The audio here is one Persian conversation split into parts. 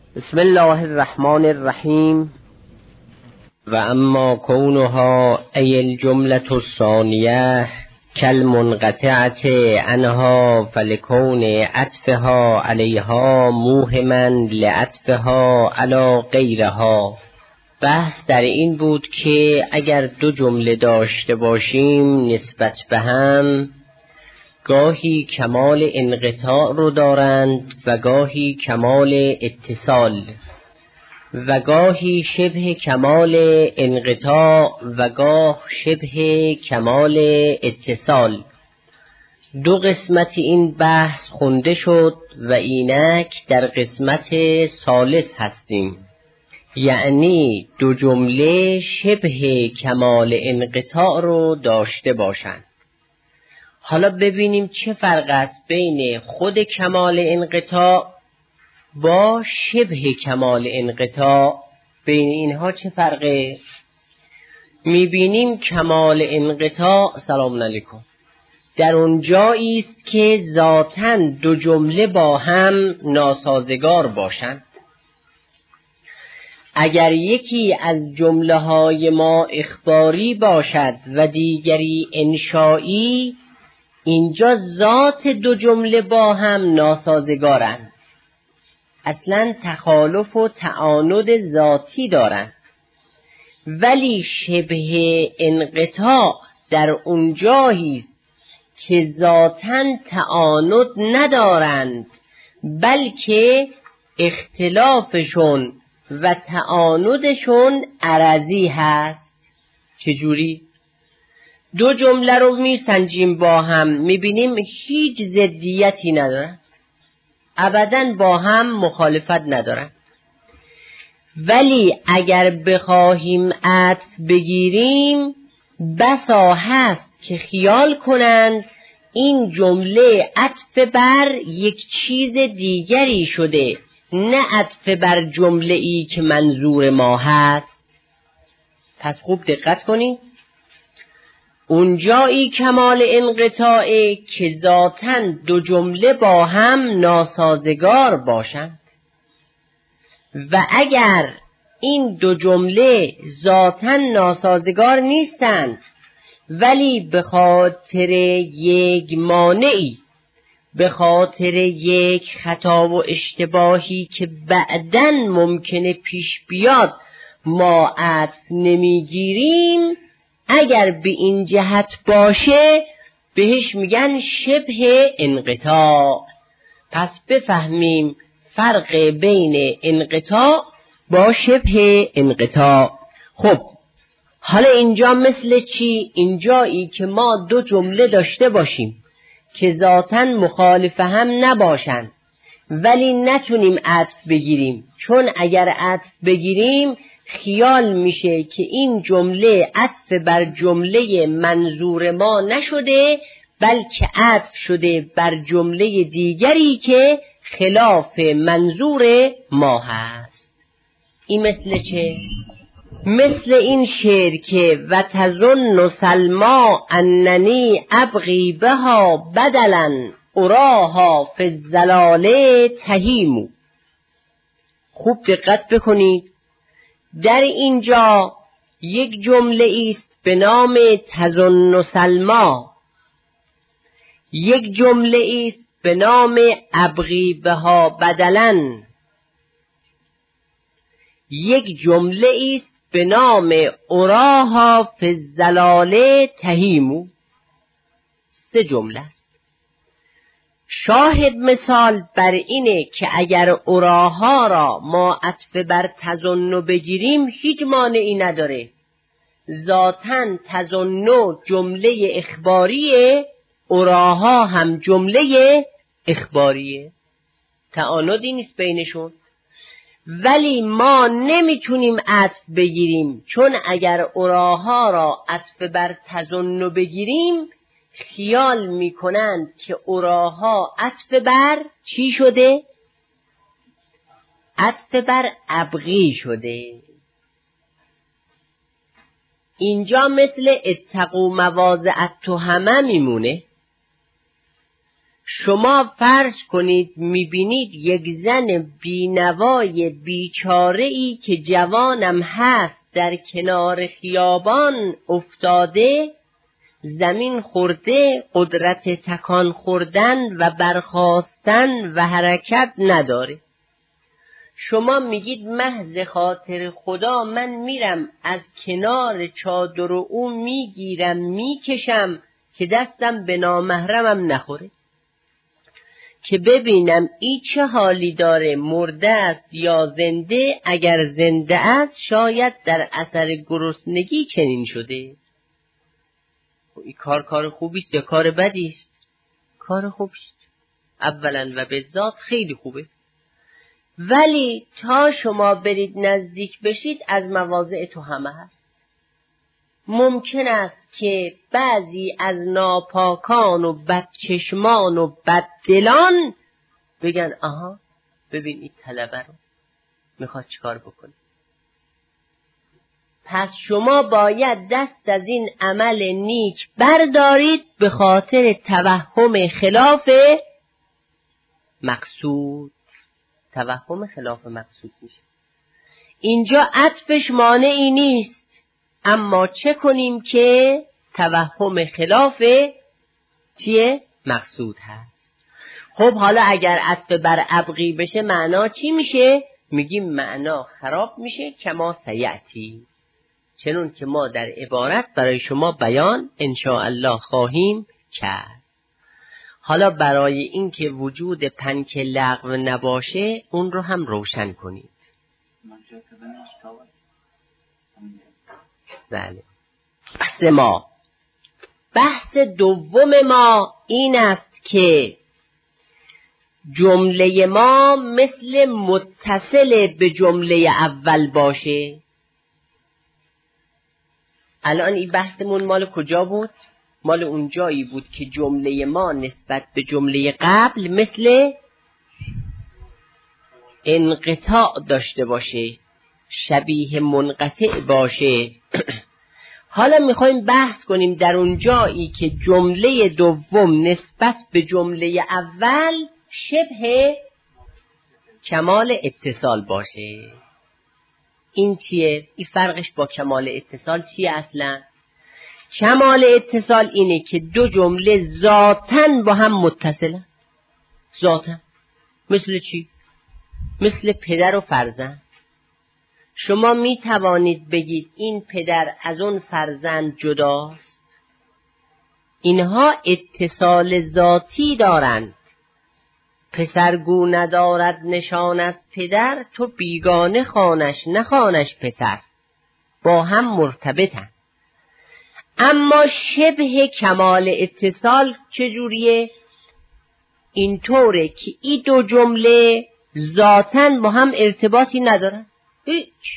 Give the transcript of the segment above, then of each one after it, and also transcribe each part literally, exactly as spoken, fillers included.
بسم الله الرحمن الرحیم. و اما کونها ای الجملة الثانیه کالمنقطعة عنها فلکون عطفها علیها موهما لعطفها علی غیرها. بحث در این بود که اگر دو جمله داشته باشیم نسبت به هم گاهی کمال انقطاع رو دارند و گاهی کمال اتصال و گاهی شبه کمال انقطاع و گاه شبه کمال اتصال. دو قسمت این بحث خونده شد و اینک در قسمت ثالث هستیم، یعنی دو جمله شبه کمال انقطاع رو داشته باشند. حالا ببینیم چه فرق است بین خود کمال انقطاع با شبه کمال انقطاع. بین اینها چه فرقه؟ میبینیم کمال انقطاع سلام علیکم در اون جایی است که ذاتاً دو جمله با هم ناسازگار باشند. اگر یکی از جمله های ما اخباری باشد و دیگری انشایی، اینجا ذات دو جمله با هم ناسازگارند، اصلا تخالف و تعاند ذاتی دارند. ولی شبه انقطاع در اون جایی است که ذاتاً تعاند ندارند، بلکه اختلافشون و تعاندشون عرضی هست. چجوری؟ دو جمله رو میسنجیم با هم، میبینیم هیچ ضدیتی ندارن، ابداً با هم مخالفت ندارن. ولی اگر بخواهیم عطف بگیریم بسا هست که خیال کنند این جمله عطف بر یک چیز دیگری شده، نه عطف بر جمله ای که منظور ما هست. پس خوب دقت کنید، اونجایی کمال انقطاعه که ذاتاً دو جمله با هم ناسازگار باشند و اگر این دو جمله ذاتاً ناسازگار نیستند ولی به خاطر یک مانعی، به خاطر یک خطا و اشتباهی که بعداً ممکنه پیش بیاد ما عطف نمیگیریم، اگر به این جهت باشه بهش میگن شبه انقطاع. پس بفهمیم فرق بین انقطاع با شبه انقطاع. خب حالا اینجا مثل چی؟ اینجایی که ما دو جمله داشته باشیم که ذاتاً مخالف هم نباشند ولی نتونیم عطف بگیریم، چون اگر عطف بگیریم خیال میشه که این جمله عطف بر جمله منظور ما نشده، بلکه عطف شده بر جمله دیگری که خلاف منظور ما هست. این مثل چه؟ مثل این شعر که و تظن سلما اننی ابغی بها بدلا اراها فی الضلال تهیمو. خوب دقت بکنید، در اینجا یک جمله است به نام تظن سلما، یک جمله است به نام ابغی بها بدلا، یک جمله است به نام اراها فی الضلال تهیمو. سه جمله است. شاهد مثال بر اینه که اگر اراها را ما عطف بر تظن بگیریم هیچ مانعی نداره، ذاتاً تظن جمله اخباریه، اراها هم جمله اخباریه، تعاندی نیست بینشون. ولی ما نمیتونیم عطف بگیریم، چون اگر اراها را عطف بر تظن بگیریم خیال میکنند که اراها عطف بر چی شده؟ عطف بر ابغی شده. اینجا مثل اتقوا مواضع التهمه میمونه. شما فرض کنید میبینید یک زن بینوای بیچاره‌ای که جوانم هست در کنار خیابان افتاده، زمین خورده، قدرت تکان خوردن و برخاستن و حرکت نداره. شما میگید محض خاطر خدا من میرم از کنار چادر او میگیرم میکشم که دستم به نامحرمم نخوره، که ببینم این چه حالی داره، مرده است یا زنده. اگر زنده است شاید در اثر گرسنگی چنین شده. این کار کار خوبیست یا کار بدیست؟ کار خوبیست. اولا و به ذات خیلی خوبه. ولی تا شما برید نزدیک بشید از مواضع تو همه هست. ممکن است که بعضی از ناپاکان و بدچشمان و بددلان بگن آها ببین این طلبه رو میخواد چیکار بکنه. پس شما باید دست از این عمل نیک بردارید به خاطر توهم خلاف مقصود. توهم خلاف مقصود میشه. اینجا عطفش مانعی نیست، اما چه کنیم که توهم خلاف چیه؟ مقصود هست. خب حالا اگر عطف بر ابغی بشه معنا چی میشه؟ میگیم معنا خراب میشه کما سیعتی، چنون که ما در عبارت برای شما بیان انشاءالله خواهیم کرد. حالا برای اینکه وجود پنک لغو نباشه اون رو هم روشن کنید. بله. بحث ما بحث دوم ما این است که جمله ما مثل متصل به جمله اول باشه. الان این بحثمون مال کجا بود؟ مال اون جایی بود که جمله ما نسبت به جمله قبل مثل انقطاع داشته باشه، شبیه منقطع باشه. حالا میخوایم بحث کنیم در اون جایی که جمله دوم نسبت به جمله اول شبه کمال اتصال باشه. این چیه؟ این فرقش با کمال اتصال چیه اصلا؟ کمال اتصال اینه که دو جمله ذاتاً با هم متصلن. ذاتاً مثل چی؟ مثل پدر و فرزند. شما می توانید بگید این پدر از اون فرزند جداست. اینها اتصال ذاتی دارند. پسرگو ندارد نشان از پدر، تو بیگانه خوانش نخوانش پسر. با هم مرتبطن. اما شبه کمال اتصال چجوریه؟ اینطوره که این دو جمله ذاتاً با هم ارتباطی ندارن. هیچ.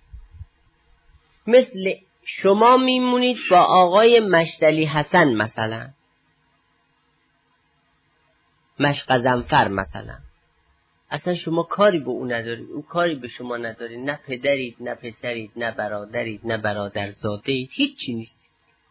مثل شما میمونید با آقای مشتلی حسن مثلا، مشقزنفر مثلا، اصلا شما کاری به او ندارید، او کاری به شما ندارید، نه پدرید نه پسرید نه برادرید نه برادرزادهید، هیچی نیست،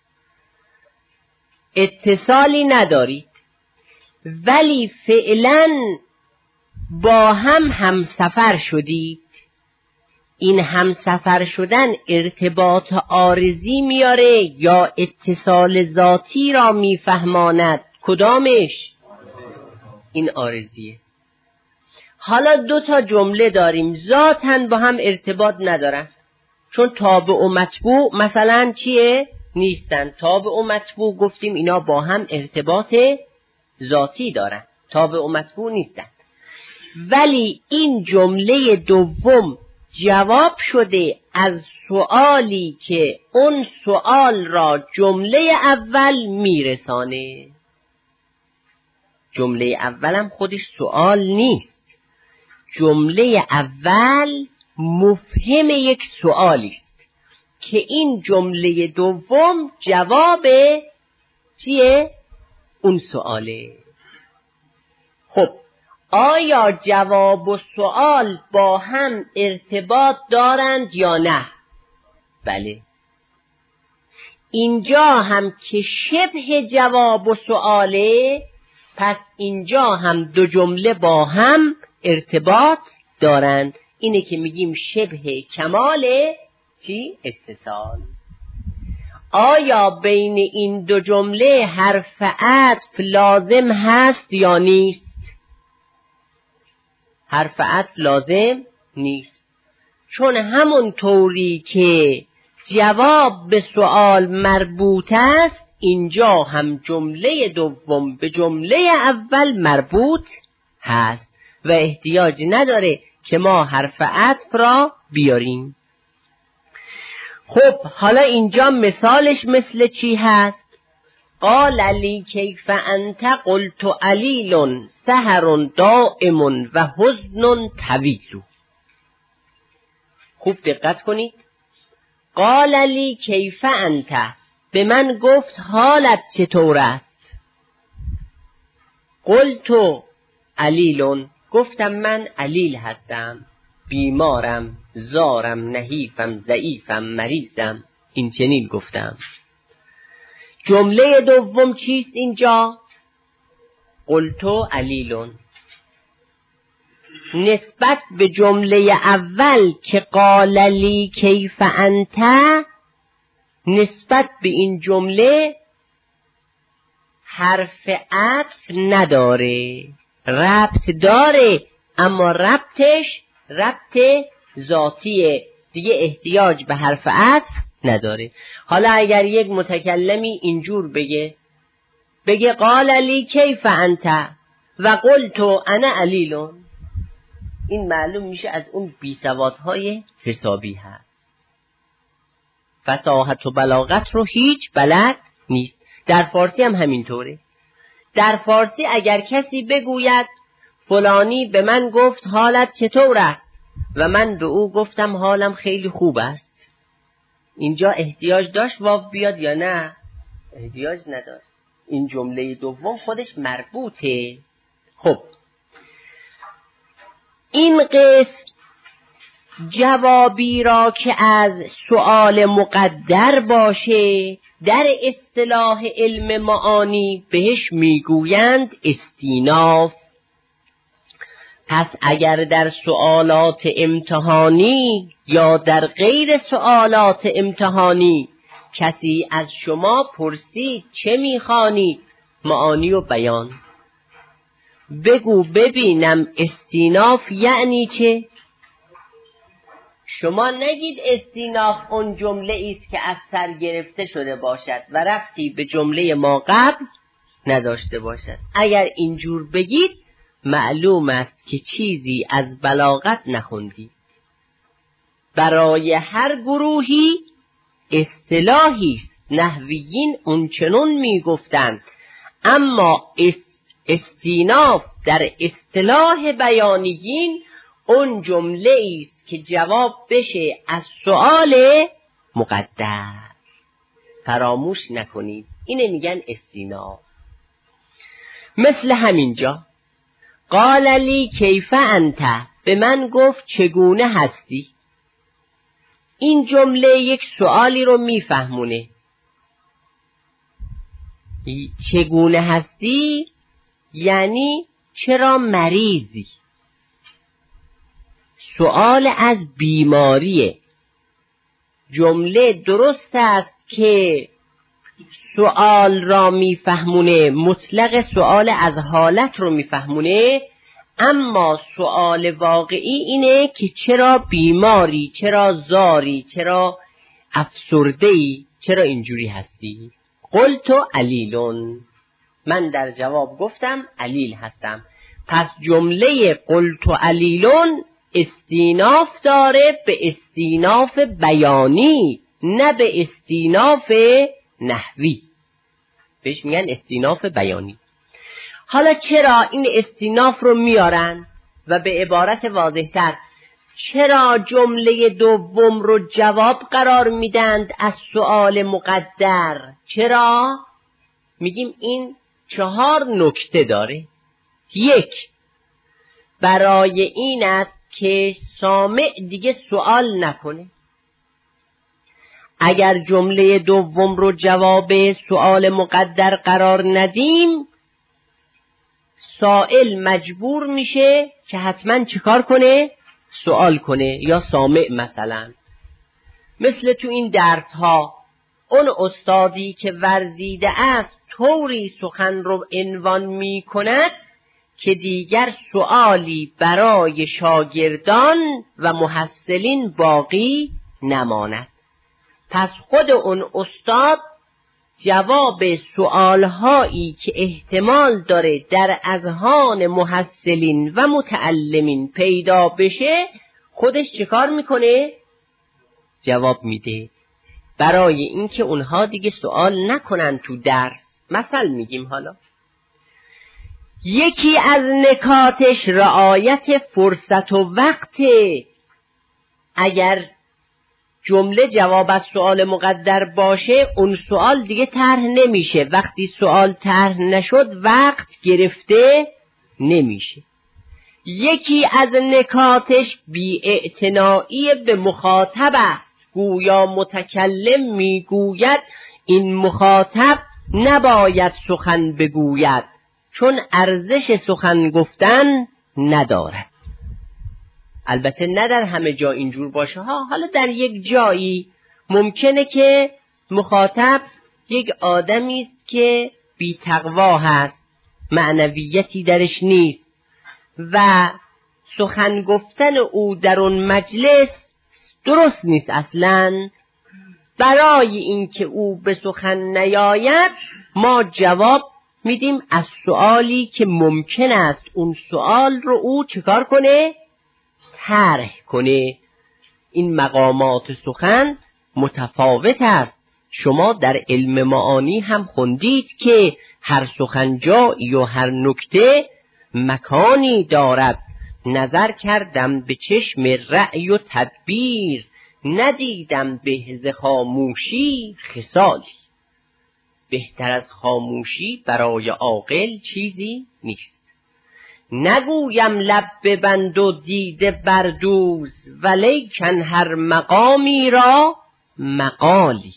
اتصالی ندارید، ولی فعلا با هم همسفر شدید. این همسفر شدن ارتباط عارضی میاره یا اتصال ذاتی را میفهماند؟ کدامش؟ این عارضیه. حالا دو تا جمله داریم ذاتاً با هم ارتباط ندارن، چون تابع و متبوع مثلا چیه؟ نیستن. تابع و متبوع گفتیم اینا با هم ارتباط ذاتی دارن، تابع و متبوع نیستن. ولی این جمله دوم جواب شده از سوالی که اون سوال را جمله اول میرسانه. جمله اولم خودش سوال نیست، جمله اول مفهم یک سوالی است که این جمله دوم جواب چیه؟ اون سواله. خب آیا جواب و سوال با هم ارتباط دارند یا نه؟ بله. اینجا هم که شبه جواب و سواله، پس اینجا هم دو جمله با هم ارتباط دارند. اینه که میگیم شبه کمال چی؟ اتصال. آیا بین این دو جمله حرف عطف لازم هست یا نیست؟ حرف عطف لازم نیست، چون همون طوری که جواب به سوال مربوط است، اینجا هم جمله دوم به جمله اول مربوط هست و احتیاج نداره که ما حرف عطف را بیاریم. خب حالا اینجا مثالش مثل چی هست؟ قال لی کیف انت قلت علیل سحر دائم و حزن طویل. خوب دقت کنید. قال لی کیف انت، به من گفت حالت چطور است. قلت علیل، گفتم من علیل هستم، بیمارم، زارم، نحیفم، ضعیفم، مریضم. این چنین گفتم. جمله دوم چیست اینجا؟ قلت علیل. نسبت به جمله اول که قال لی کیف انت، نسبت به این جمله حرف عطف نداره، ربط داره اما ربطش ربط ذاتیه، دیگه احتیاج به حرف عطف نداره. حالا اگر یک متکلمی اینجور بگه بگه قال لی کیف انت و قلت انا علیل، این معلوم میشه از اون بیسوادهای حسابی هست، فصاحت و بلاغت رو هیچ بلد نیست. در فارسی هم همینطوره. در فارسی اگر کسی بگوید فلانی به من گفت حالت چطور است و من به او گفتم حالم خیلی خوب است، اینجا احتیاج داشت واو بیاد یا نه؟ احتیاج نداشت. این جمله دوم خودش مربوطه. خب این قسم جوابی را که از سؤال مقدر باشه در اصطلاح علم معانی بهش میگویند استیناف. پس اگر در سؤالات امتحانی یا در غیر سؤالات امتحانی کسی از شما پرسید چه میخوانی، معانی و بیان، بگو ببینم استیناف یعنی چه؟ شما نگید استیناف اون جمله ایست که از سر گرفته شده باشد و ربطی به جمله ما قبل نداشته باشد. اگر اینجور بگید معلوم است که چیزی از بلاغت نخوندید. برای هر گروهی اصطلاحی است. نحویین اونچنون میگفتند، اما استیناف در اصطلاح بیانیین اون جمله است که جواب بشه از سؤال مقدر. فراموش نکنید اینه میگن استیناف. مثل همینجا قال لی کیف انت، به من گفت چگونه هستی. این جمله یک سؤالی رو میفهمونه. چگونه هستی یعنی چرا مریضی. سؤال از بیماریه. جمله درست است که سؤال را میفهمونه، مطلق سؤال از حالت رو میفهمونه، اما سؤال واقعی اینه که چرا بیماری، چرا زاری، چرا افسرده‌ای، چرا اینجوری هستی. قلت علیلون، من در جواب گفتم علیل هستم. پس جمله قلت علیلون استیناف داره به استیناف بیانی، نه به استیناف نحوی. بهش میگن استیناف بیانی. حالا چرا این استیناف رو میارن و به عبارت واضح‌تر چرا جمله دوم رو جواب قرار میدند از سؤال مقدر؟ چرا؟ میگیم این چهار نکته داره. یک، برای این است که سامع دیگه سوال نکنه. اگر جمله دوم رو جواب سؤال مقدر قرار ندیم، سائل مجبور میشه که حتما چیکار کنه؟ سوال کنه. یا سامع مثلا، مثل تو این درس ها اون استادی که ورزیده است طوری سخن رو عنوان می کند که دیگر سؤالی برای شاگردان و محصلین باقی نماند. پس خود اون استاد جواب سؤالهایی که احتمال داره در اذهان محصلین و متعلمین پیدا بشه خودش چیکار میکنه؟ جواب میده، برای اینکه اونها دیگه سوال نکنن تو درس. مثل میگیم حالا یکی از نکاتش رعایت فرصت و وقت. اگر جمله جواب از سؤال مقدر باشه اون سؤال دیگه طرح نمیشه. وقتی سؤال طرح نشد وقت گرفته نمیشه. یکی از نکاتش بی‌اعتنایی به مخاطب است. گویا متکلم میگوید این مخاطب نباید سخن بگوید چون ارزش سخن گفتن ندارد. البته نه در همه جا اینجور باشه ها. حالا در یک جایی ممکنه که مخاطب یک آدمی است که بی تقوا هست، معنویتی درش نیست و سخن گفتن او در اون مجلس درست نیست اصلاً. برای اینکه او به سخن نیاید ما جواب میدیم از سؤالی که ممکن است اون سؤال رو او چکار کنه؟ طرح کنه. این مقامات سخن متفاوت است. شما در علم معانی هم خوندید که هر سخن جایی و هر نکته مکانی دارد. نظر کردم به چشم رأی و تدبیر، ندیدم به ز خاموشی خصالی. بهتر از خاموشی برای عاقل چیزی نیست. نگویم لب ببند و دیده بردوز، ولیکن هر مقامی را مقالی.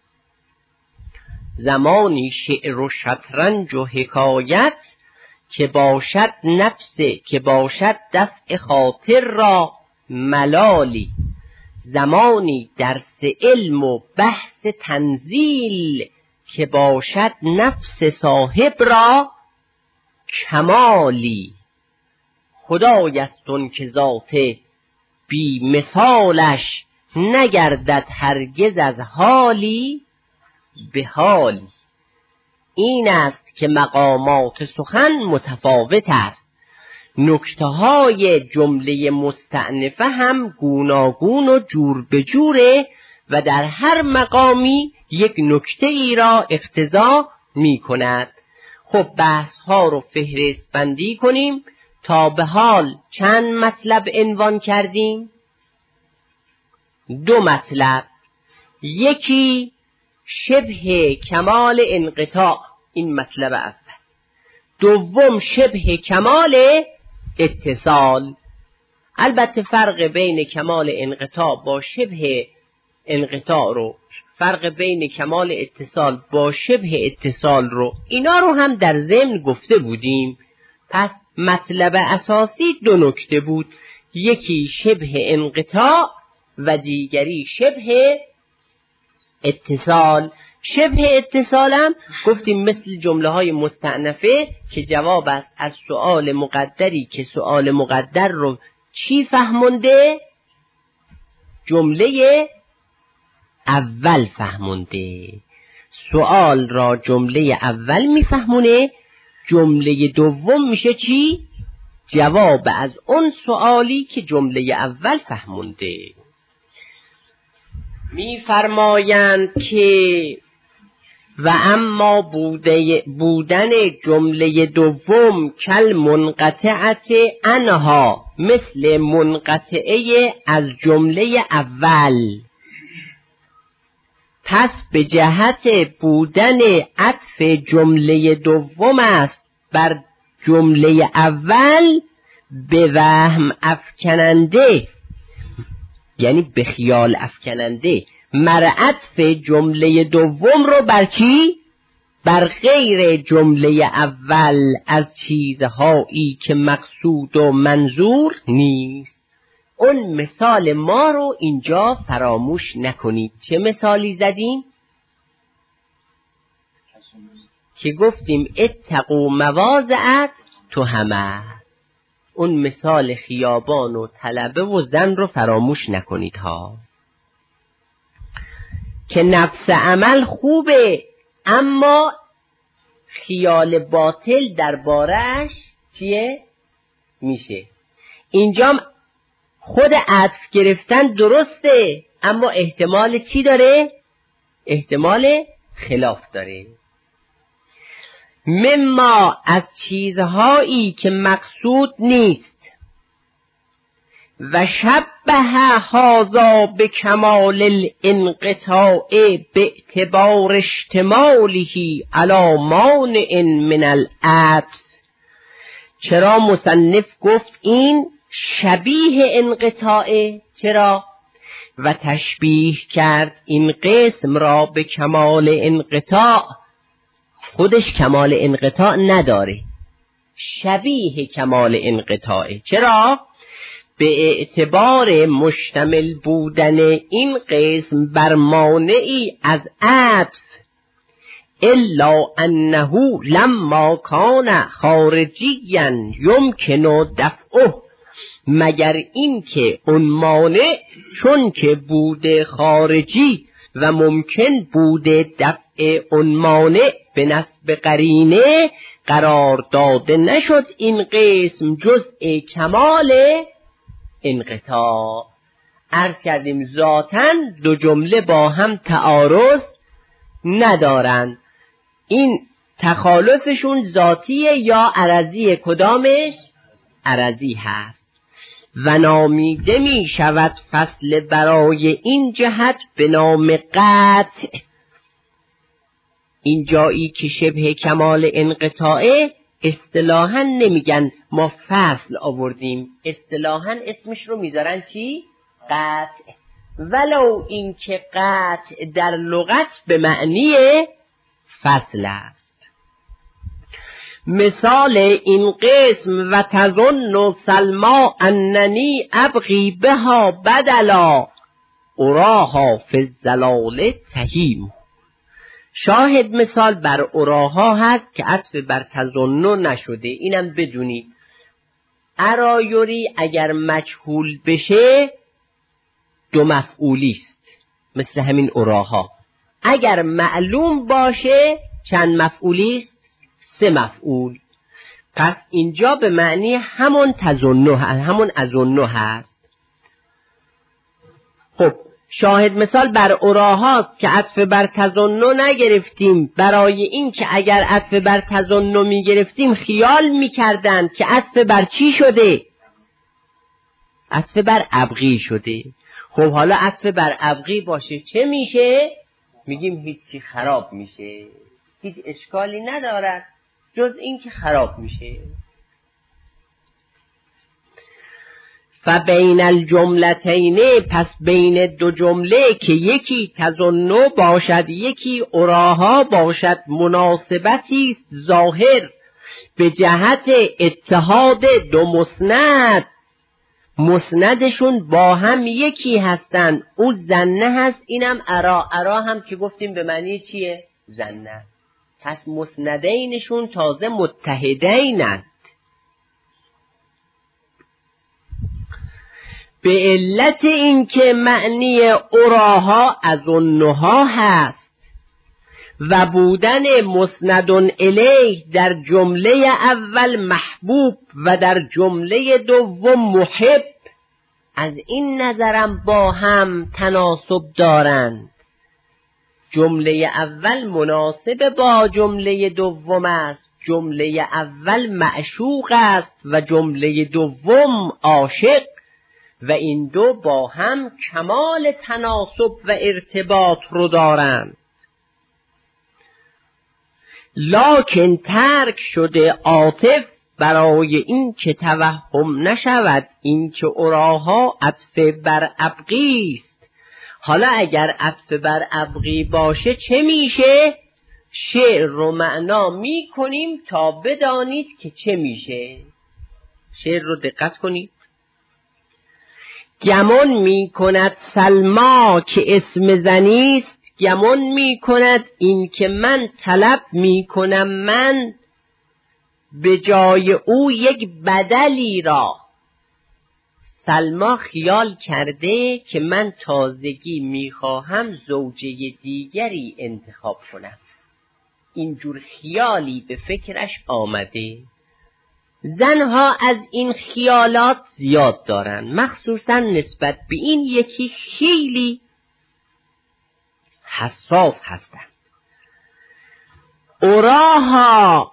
زمانی شعر و شطرنج و حکایت، که باشد نفس که باشد دفع خاطر را ملالی. زمانی درس علم و بحث تنزیل، که باشد نفس صاحب را کمالی. خدایستون که ذات بی مثالش، نگردد هرگز از حالی به حالی. این است که مقامات سخن متفاوت است. نکته های جمله مستأنفه هم گوناگون و جور به جوره و در هر مقامی یک نکته ای را اقتضا می کند. خب بحث ها رو فهرست بندی کنیم. تا به حال چند مطلب عنوان کردیم؟ دو مطلب. یکی شبه کمال انقطاع، این مطلب اول. دوم شبه کمال اتصال. البته فرق بین کمال انقطاع با شبه انقطاع رو، فرق بین کمال اتصال با شبه اتصال رو، اینا رو هم در ضمن گفته بودیم. پس مطلب اساسی دو نکته بود، یکی شبه انقطاع و دیگری شبه اتصال. شبه اتصالم گفتیم مثل جمله های مستأنفه که جواب است از سؤال مقدری که سؤال مقدر رو چی فهمونده؟ جمله اول فهمونده. سؤال را جمله اول میفهمونه، جمله دوم میشه چی؟ جواب از اون سؤالی که جمله اول فهمونده. میفرمایند که و اما بوده بودن جمله دوم کل منقطعت انها، مثل منقطعه از جمله اول. پس به جهت بودن عطف جمله دوم است بر جمله اول به وهم افکننده، یعنی به خیال افکننده. مر عطف جمله دوم رو بر چی؟ بر غیر جمله اول از چیزهایی که مقصود و منظور نیست. اون مثال ما رو اینجا فراموش نکنید. چه مثالی زدیم؟ که گفتیم اتقوا مواضع تهمه. اون مثال خیابان و طلبه و زن رو فراموش نکنید ها. که نفس عمل خوبه اما خیال باطل دربارش چیه؟ میشه. اینجا خود عطف گرفتن درسته اما احتمال چی داره؟ احتمال خلاف داره. مما از چیزهایی که مقصود نیست و شبه هذا به کمال الانقطاع به اعتبار اشتماله علی مانع من العطف. چرا مصنف گفت این شبیه انقطاعه؟ چرا؟ و تشبیه کرد این قسم را به کمال انقطاع. خودش کمال انقطاع نداره، شبیه کمال انقطاعه. چرا؟ به اعتبار مشتمل بودن این قسم بر مانعی از عطف، الا انه لما کان خارجیا یمکن دفعه، مگر این که اون مانع چون که بوده خارجی و ممکن بوده دفع اون مانع به نسب قرینه قرار داده نشد این قسم جزء کمال انقطاع. عرض کردیم ذاتاً دو جمله با هم تعارض ندارند. این تخالفشون ذاتیه یا عرضی؟ کدامش؟ عرضی هست. و نامیده می شود فصل برای این جهت به نام قطع. این جایی که شبه کمال انقطاعه اصطلاحاً نمیگن ما فصل آوردیم، اصطلاحاً اسمش رو میذارن چی؟ قطع. ولو این که قطع در لغت به معنی فصل است. مثال این قسم و تظن سلما اننی ابغی بها بدلا اراها فی الزلال تهیم. شاهد مثال بر اراها هست که عطف بر تظن نشده. اینم بدونید ارایوری اگر مجهول بشه دو مفعولی است، مثل همین اراها. اگر معلوم باشه چند مفعولی است؟ سه مفعول. پس اینجا به معنی همون تظنه، همون اظنه هست. خب شاهد مثال بر اراها که عطف بر تظنه نگرفتیم، برای این که اگر عطف بر تظنه می گرفتیم خیال می کردن که عطف بر چی شده؟ عطف بر ابغی شده. خب حالا عطف بر ابغی باشه چه میشه؟ میگیم هیچی، خراب میشه، هیچ اشکالی ندارد جز این که خراب میشه. فبین الجملتین، پس بین دو جمله که یکی تظنه باشد یکی اراها باشد مناسبتی است ظاهر به جهت اتحاد دو مسند. مسندشون با هم یکی هستن. اون زنه هست، اینم ارا. ارا هم که گفتیم به معنی چیه؟ زنه. پس مسندینشون تازه متحدینند. به علت اینکه معنی اراها اظنها هست و بودن مسندون الیه در جمله اول محبوب و در جمله دوم محب، از این نظرم با هم تناسب دارند. جمله اول مناسب با جمله دوم است. جمله اول معشوق است و جمله دوم عاشق و این دو با هم کمال تناسب و ارتباط رو دارند. لکن ترک شده عاطف برای این که توهم نشود این که اراها عطف بر ابغی است. حالا اگر عطف بر ابغی باشه چه میشه؟ شعر رو معنا می کنیم تا بدانید که چه میشه. شعر رو دقت کنید. گمان می کند سلما که اسم زنیست، گمان می کند این که من طلب می کنم من به جای او یک بدلی را. سلما خیال کرده که من تازگی می خواهم زوجه دیگری انتخاب کنم. اینجور خیالی به فکرش آمده. زنها از این خیالات زیاد دارن، مخصوصا نسبت به این یکی خیلی حساس هستند. اوراها،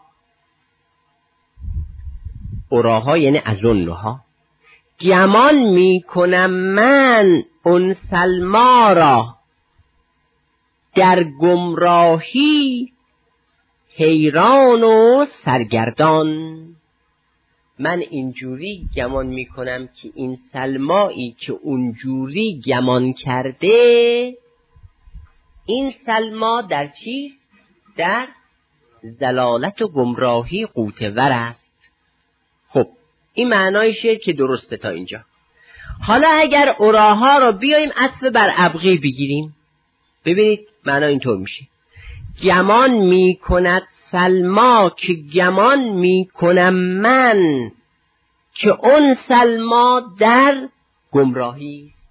اوراها یعنی ازونها، گمان می کنم من اون سلما را در گمراهی حیران و سرگردان. من اینجوری گمان می کنم که این سلمایی که اونجوری گمان کرده، این سلما در چیست؟ در ضلالت و گمراهی غوطه‌ور است. خب این معنایشه که درسته تا اینجا. حالا اگر اوراها رو بیاییم عطف بر ابغی بگیریم، ببینید معنا اینطور میشه. گمان می کند سلما که گمان می کنم من که اون سلما در گمراهی است.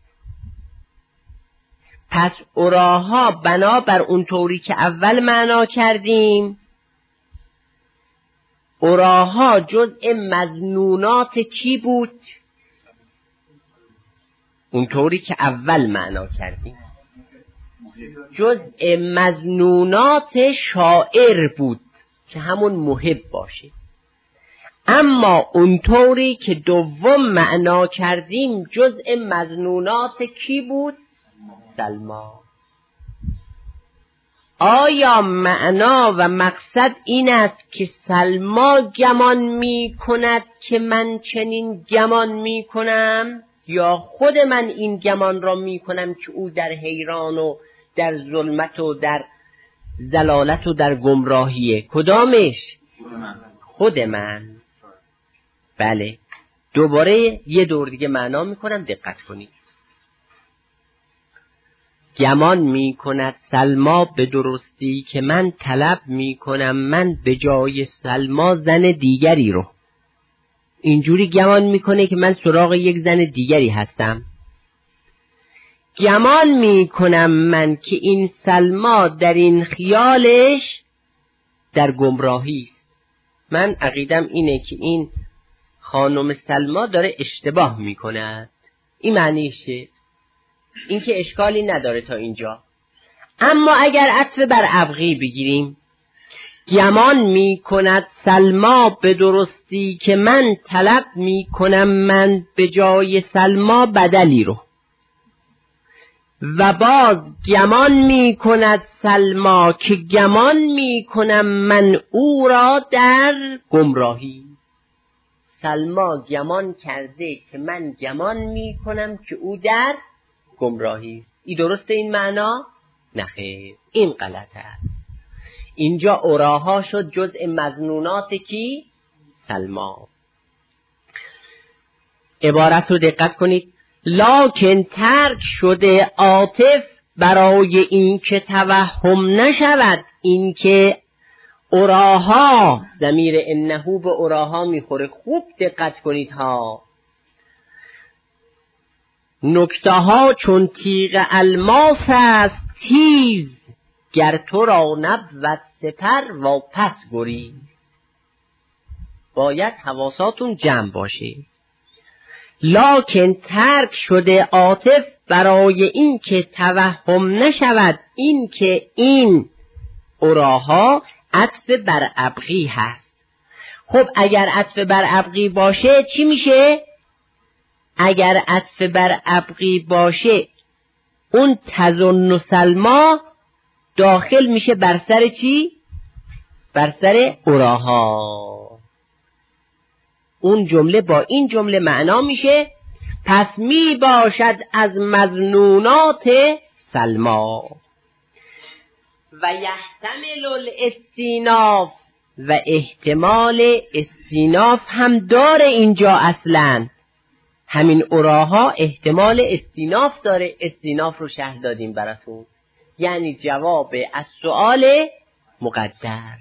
پس اوراها بنابر اون طوری که اول معنا کردیم، اوراها جزء مظنونات کی بود؟ اون طوری که اول معنا کردیم جزء مظنونات شاعر بود که همون محب باشه. اما اون طوری که دوم معنا کردیم جزء مظنونات کی بود؟ سلما. آیا معنا و مقصد این است که سلما گمان می کند که من چنین گمان می کنم، یا خود من این گمان را می کنم که او در حیران و در ظلمت و در ضلالت و در گمراهیه؟ کدامش؟ خود من. بله، دوباره یه دور دیگه معنا میکنم، دقت کنید. گمان می کند سلما به درستی که من طلب می کنم من به جای سلما زن دیگری رو. اینجوری گمان میکنه که من سراغ یک زن دیگری هستم. گمان می کنم من که این سلما در این خیالش در گمراهی است. من عقیدم اینه که این خانم سلما داره اشتباه می کند. این معنیشه، این که اشکالی نداره تا اینجا. اما اگر عطف بر ابغی بگیریم، گمان می کند سلما به درستی که من طلب می کنم من به جای سلما بدلی رو، و باز گمان می کند سلما که گمان می کنم من او را در گمراهی. سلما گمان کرده که من گمان می کنم که او در گمراهی. این درسته این معنا؟ نخیر، این غلط است. اینجا اوراها شد جزء مظنونات کی؟ سلما. عبارت رو دقت کنید. لکن ترک شده عاطف برای این که توهم نشود این که اوراها، ضمیر انهو به اوراها میخوره. خوب دقت کنید ها. نکته ها چون تیغ الماس است تیز، گر تو را نبود سپر واپس گریز. باید حواساتون جمع باشه. لکن ترک شده عاطف برای این که توهم نشود این که این اوراها عطف بر ابغی هست. خب اگر عطف بر ابغی باشه چی میشه؟ اگر عطف بر ابغی باشه اون تظن سلما داخل میشه بر سر چی؟ بر سر اوراها. اون جمله با این جمله معنا میشه پس می باشد از مظنونات سلما. و یحتمل الاستیناف و احتمال استیناف هم داره اینجا. اصلا همین اوراها احتمال استیناف داره. استیناف رو شرح دادیم براتون، یعنی جواب از سؤال مقدر.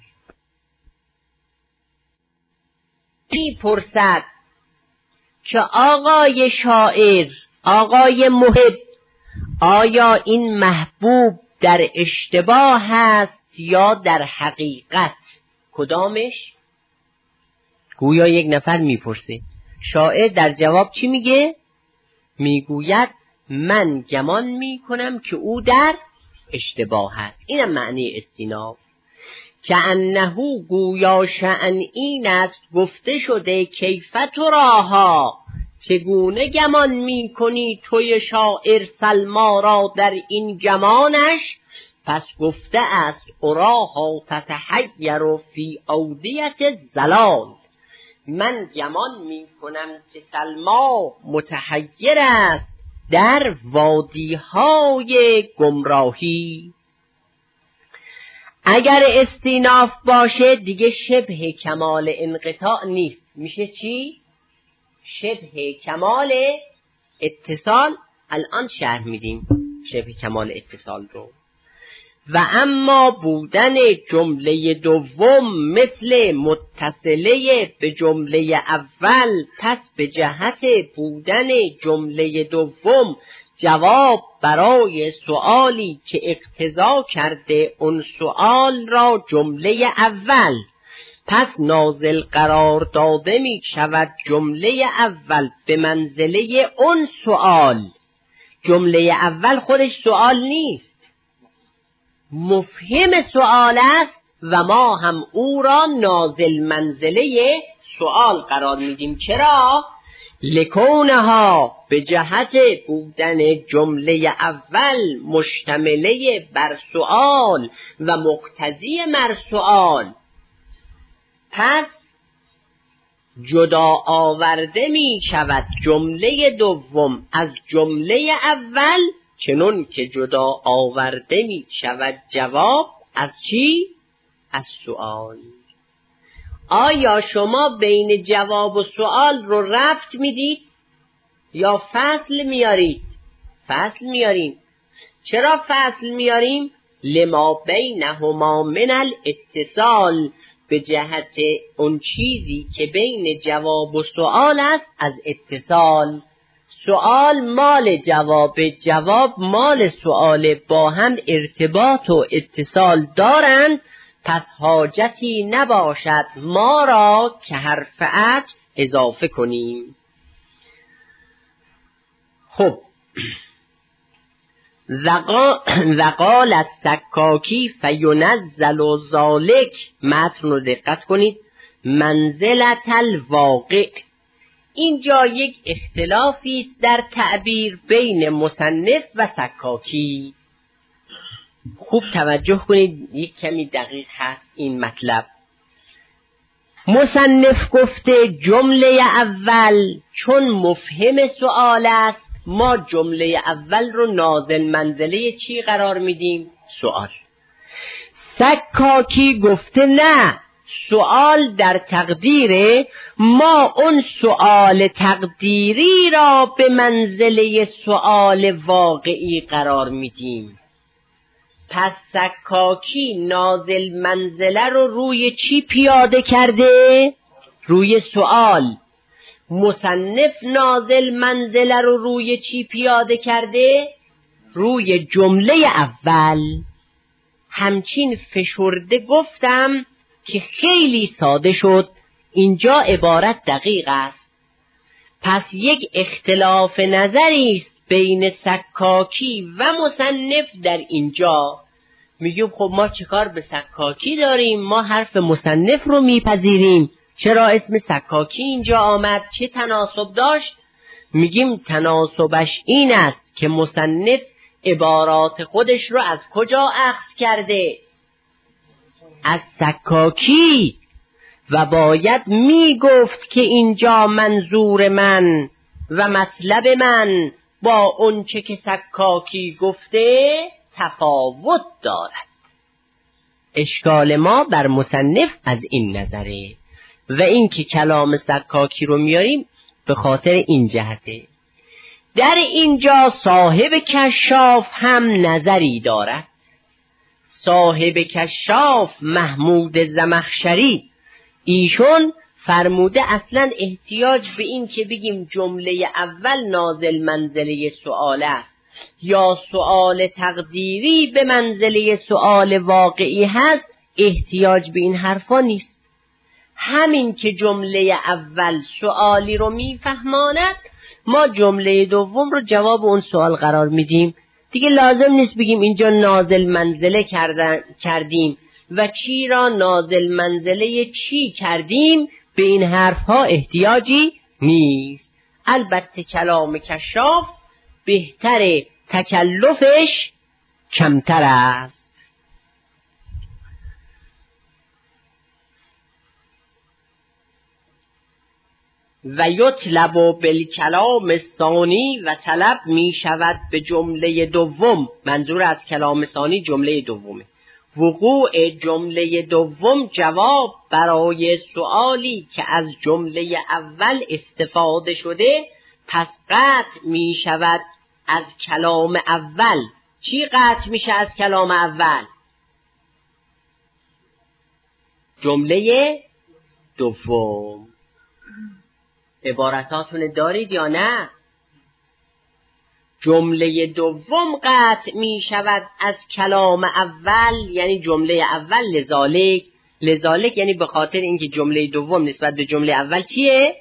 می پرسد که آقای شاعر، آقای محب، آیا این محبوب در اشتباه هست یا در حقیقت؟ کدامش؟ گویا یک نفر میپرسه. شاعر در جواب چی میگه؟ میگوید من گمان میکنم که او در اشتباه هست. اینم معنی استیناف. که انه گویا شأن این است گفته شده کیفت راها، چگونه گمان میکنی توی شاعر سلما را در این گمانش؟ پس گفته است اراها تتحیر فی اودیت زلال، من گمان میکنم که سلما متحیر است در وادیهای گمراهی. اگر استیناف باشه دیگه شبه کمال انقطاع نیست، میشه چی؟ شبه کمال اتصال. الان شرح میدیم شبه کمال اتصال رو. و اما بودن جمله دوم مثل متصله به جمله اول، پس به جهت بودن جمله دوم جواب برای سؤالی که اقتضا کرده اون سؤال را جمله اول، پس نازل قرار داده می شود جمله اول به منزله اون سؤال. جمله اول خودش سؤال نیست، مفهم سؤال است و ما هم او را نازل منزله سؤال قرار میدیم. چرا؟ لکونها به جهت بودن جمله اول مشتمله بر سؤال و مقتضی مر سؤال، پس جدا آورده می شود جمله دوم از جمله اول، چنون که جدا آورده می شود جواب از چی؟ از سؤال. آیا شما بین جواب و سؤال رو ربط میدید یا فصل میارید؟ فصل میاریم. چرا فصل میاریم؟ لما بینهما من الاتصال، به جهت اون چیزی که بین جواب و سؤال است از اتصال. سؤال مال جواب، جواب مال سؤال، با هم ارتباط و اتصال دارند، پس حاجتی نباشد ما را که حرف عطف اضافه کنیم. خب وقال السکاکی فینزل ذالک، متن رو دقت کنید، منزلت الواقع. اینجا یک اختلافی است در تعبیر بین مصنف و سکاکی. خوب توجه کنید، یک کمی دقیق هست این مطلب. مصنف گفته جمله اول چون مفهم سؤال است، ما جمله اول رو نازل منزله چی قرار میدیم؟ سؤال. سکاکی گفته نه، سؤال در تقدیره، ما اون سؤال تقدیری را به منزله سؤال واقعی قرار میدیم. پس سکاکی نازل منزله رو روی چی پیاده کرده؟ روی سؤال. مصنف نازل منزله رو روی چی پیاده کرده؟ روی جمله اول. همچین فشرده گفتم که خیلی ساده شد، اینجا عبارت دقیق است. پس یک اختلاف نظری است بین سکاکی و مصنف در اینجا. میگیم خب ما چیکار به سکاکی داریم؟ ما حرف مصنف رو میپذیریم. چرا اسم سکاکی اینجا آمد؟ چه تناسب داشت؟ میگیم تناسبش این است که مصنف عبارات خودش رو از کجا اخذ کرده؟ از سکاکی. و باید میگفت که اینجا منظور من و مطلب من با اون چه که سکاکی گفته تفاوت دارد. اشکال ما بر مصنف از این نظره و این که کلام سکاکی رو میاریم به خاطر این جهته. در اینجا صاحب کشاف هم نظری دارد. صاحب کشاف محمود زمخشری ایشون فرموده اصلا احتیاج به این که بگیم جمله اول نازل منزله سؤال است یا سؤال تقدیری به منزله سؤال واقعی هست، احتیاج به این حرفا نیست. همین که جمله اول سؤالی رو میفهماند، ما جمله دوم رو جواب اون سؤال قرار میدیم. دیگه لازم نیست بگیم اینجا نازل منزله کردن کردیم و چی را نازل منزله چی کردیم، به این حرف ها احتیاجی نیست. البته کلام کشاف بهتر، تکلفش کمتر است. و یطلب بالکلام ثانی و طلب می شود به جمله دوم. منظور از کلام ثانی جمله دومه. وقوع جمله دوم جواب برای سؤالی که از جمله اول استفاده شده، پس قطع می شود از کلام اول. چی قطع میشه از کلام اول؟ جمله دوم. عبارتاتون دارید یا نه؟ جمله دوم قطع می شود از کلام اول، یعنی جمله اول. لذالک لذالک یعنی به خاطر اینکه جمله دوم نسبت به جمله اول چیه؟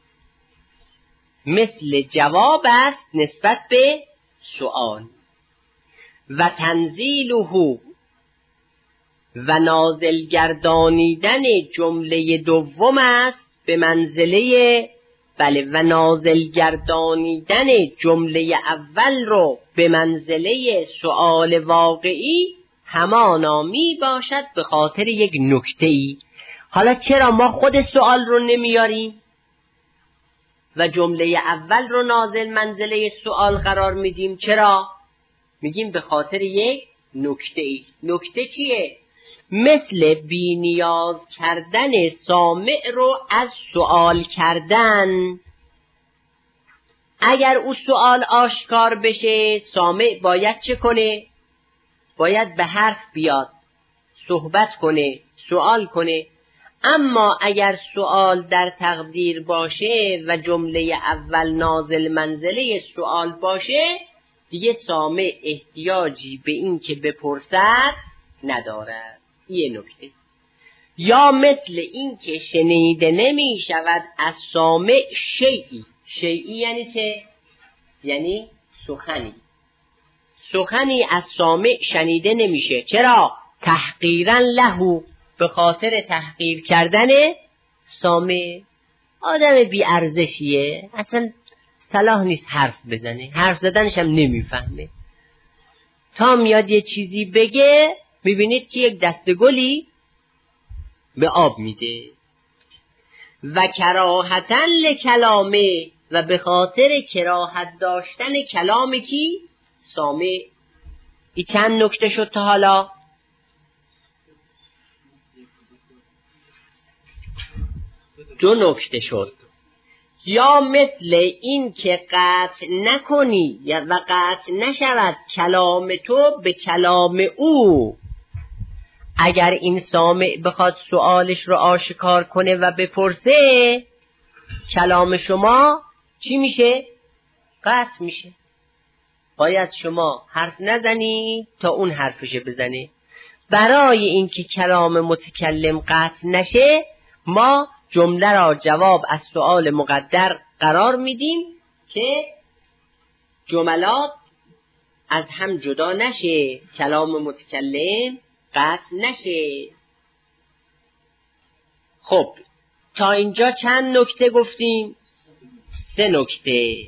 مثل جواب است نسبت به سؤال. و تنزیله و نازل گردانیدن جمله دوم است به منزله بله و نازل گردانیدن جمله اول رو به منزله سؤال واقعی همانا می باشد به خاطر یک نکته ای. حالا چرا ما خود سؤال رو نمیاریم و جمله اول رو نازل منزله سؤال قرار میدیم؟ چرا؟ میگیم به خاطر یک نکته ای. نکته چیه؟ مثل بی نیاز کردن سامع رو از سؤال کردن. اگر او سؤال آشکار بشه، سامع باید چه کنه؟ باید به حرف بیاد، صحبت کنه، سؤال کنه. اما اگر سؤال در تقدیر باشه و جمله اول نازل منزله سؤال باشه، دیگه سامع احتیاجی به این که بپرسد ندارد. یه نکته. یا مثل این که شنیده نمی شود از سامع شیئی. شیئی یعنی چه؟ یعنی سخنی. سخنی از سامع شنیده نمیشه. چرا؟ تحقیرا له، به خاطر تحقیر کردن سامع. آدم بی ارزشیه، اصلا صلاح نیست حرف بزنه، حرف زدنش هم نمیفهمه. تا میاد یه چیزی بگه، میبینید که یک دسته گلی به آب میده. و کراهتن لکلامه، و به خاطر کراهت داشتن کلام کی؟ سامع. این چند نکته شد تا حالا؟ دو نکته شد. یا مثل این که قطع نکنی و قطع نشود کلام تو به کلام او. اگر این سامع بخواد سؤالش رو آشکار کنه و بپرسه، کلام شما چی میشه؟ قطع میشه. باید شما حرف نزنی تا اون حرفش بزنه. برای اینکه کلام متکلم قطع نشه، ما جمله را جواب از سؤال مقدر قرار میدیم که جملات از هم جدا نشه، کلام متکلم قطع نشه. خب تا اینجا چند نکته گفتیم؟ سه نکته.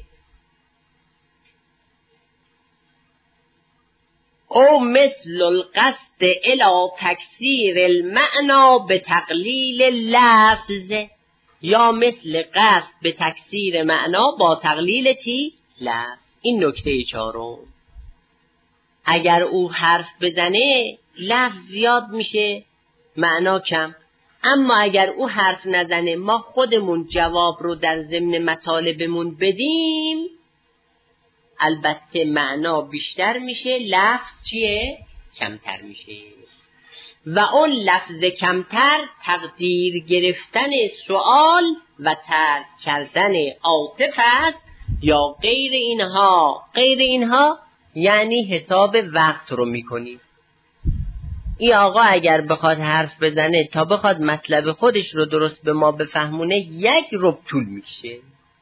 او مثل القصد الى تکثیر المعنا به تقلیل لفظ، یا مثل قصد به تکثیر معنا با تقلیل چی؟ لفظ. این نکته چهارم. اگر او حرف بزنه لفظ زیاد میشه معنا کم. اما اگر او حرف نزنه ما خودمون جواب رو در ضمن مطالبمون بدیم، البته معنا بیشتر میشه، لفظ چیه؟ کمتر میشه. و اون لفظ کمتر تقدیر گرفتن سوال و ترک کردن عاطف است یا غیر اینها. غیر اینها یعنی حساب وقت رو میکنیم. این آقا اگر بخواد حرف بزنه تا بخواد مطلب خودش رو درست به ما بفهمونه یک ربع طول میشه،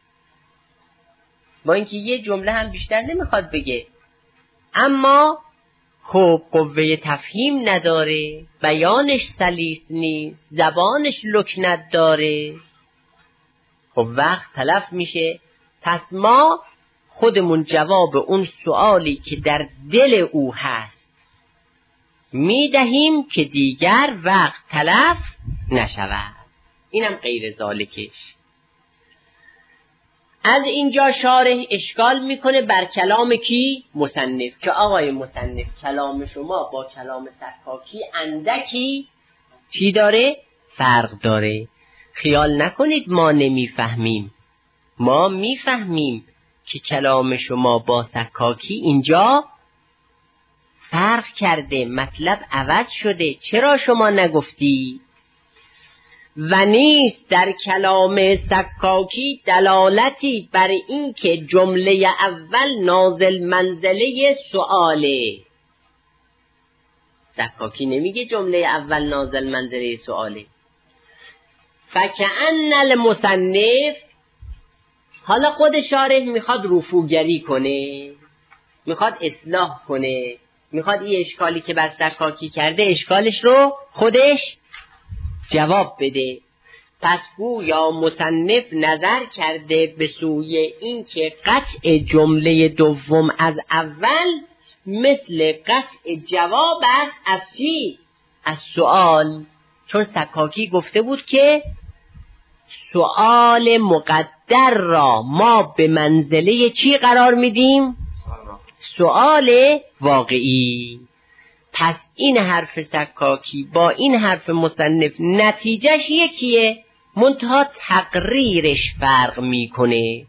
با اینکه یه جمله هم بیشتر نمیخواد بگه، اما خب قوه تفهیم نداره، بیانش سلیس نیست، زبانش لکنت داره، خب وقت تلف میشه. پس ما خودمون جواب اون سوالی که در دل او هست میدهیم که دیگر وقت تلف نشود. اینم غیر ذالکش. از اینجا شارح اشکال میکنه بر کلام کی؟ مصنف. که آقای مصنف کلام شما با کلام سکاکی اندکی چی داره؟ فرق داره. خیال نکنید ما نمیفهمیم، ما میفهمیم که کلام شما با سکاکی اینجا فرق کرده، مطلب عوض شده. چرا شما نگفتی؟ و نیست در کلام سکاکی دلالتی بر این که جمله اول نازل منزله سؤاله. سکاکی نمیگه جمله اول نازل منزله سؤاله. فکأن المصنف، حالا خود شارح میخواد رفوگری کنه، میخواد اصلاح کنه، میخواد این اشکالی که بر سکاکی کرده اشکالش رو خودش جواب بده. پس گویا مصنف نظر کرده به سوی این که قطع جمله دوم از اول مثل قطع جواب است از چی؟ از سؤال. چون سکاکی گفته بود که سؤال مقدر را ما به منزله چی قرار میدیم؟ سؤال واقعی. پس این حرف سکاکی با این حرف مصنف نتیجهش یکیه، منتها تقریرش فرق میکنه.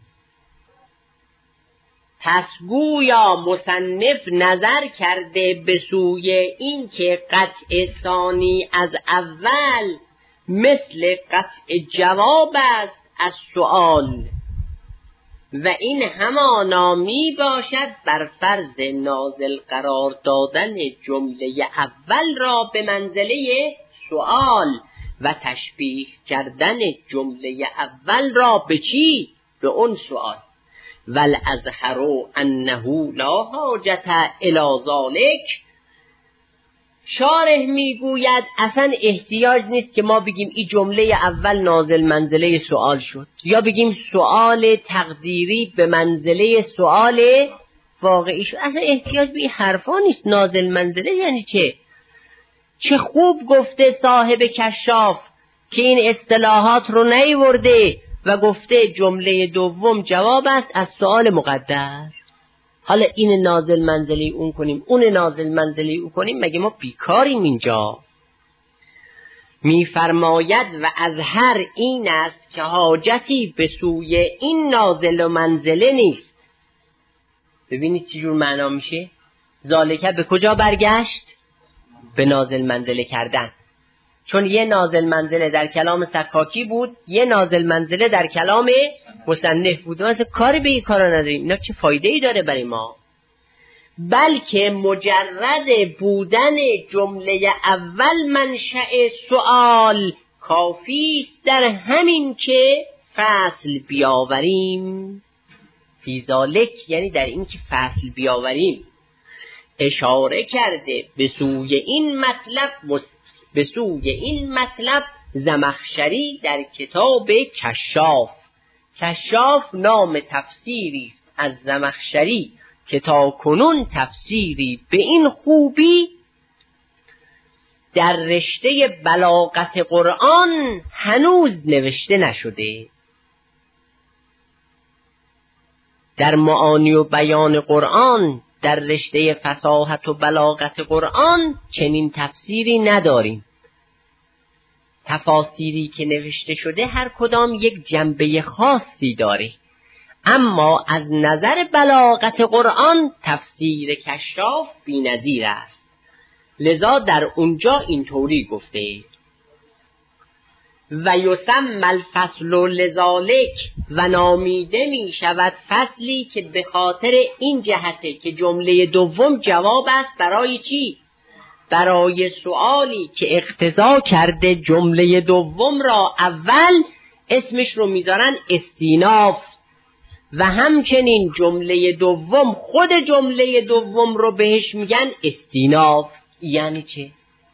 پس گویا مصنف نظر کرده به سوی این که قطع ثانی از اول مثل قطع جواب است از سؤال، و این همانا می باشد بر فرض نازل قرار دادن جمله اول را به منزله سؤال و تشبیه کردن جمله اول را به چی؟ به اون سؤال. والازهر انه لا حاجت الی ذلک. شارح میگوید اصلا احتیاج نیست که ما بگیم این جمله اول نازل منزله سؤال شد، یا بگیم سؤال تقدیری به منزله سؤال واقعی شد. اصلا احتیاج به این حرفا نیست. نازل منزله یعنی چه؟ چه خوب گفته صاحب کشاف که این اصطلاحات رو نیورده و گفته جمله دوم جواب است از سؤال مقدر. حالا این نازل منزلی اون کنیم، اون نازل منزلی اون کنیم، مگه ما بیکاریم اینجا؟ میفرماید و از هر این است که حاجتی به سوی این نازل و منزله نیست. ببینید چجور معنا میشه؟ ذالکه به کجا برگشت؟ به نازل منزله کردن. چون یه نازل منزله در کلام سکاکی بود، یه نازل منزله در کلام مصنف بود. واسه کاری به این کارا نداریم، اینا چه فایده ای داره برای ما؟ بلکه مجرد بودن جمله اول منشأ سؤال کافی است در همین که فصل بیاوریم. فی ذالک یعنی در این که فصل بیاوریم. اشاره کرده به سوی این مطلب مست... به سوی این مطلب زمخشری در کتاب کشاف. کشاف نام تفسیری است از زمخشری که تا کنون تفسیری به این خوبی در رشته بلاغت قرآن هنوز نوشته نشده. در معانی و بیان قرآن در رشته فصاحت و بلاغت قرآن چنین تفسیری نداریم. تفاسیری که نوشته شده هر کدام یک جنبه خاصی داره، اما از نظر بلاغت قرآن تفسیر کشاف بی‌نظیر است. لذا در اونجا اینطوری گفته و یسمى الفصل لذالک، و نامیده می شود فصلی که به خاطر این جهته که جمله دوم جواب است برای چی؟ برای سؤالی که اقتضا کرده جمله دوم را اول، اسمش رو میذارن استیناف، و همچنین جمله دوم خود جمله دوم رو بهش میگن استیناف. یعنی چه؟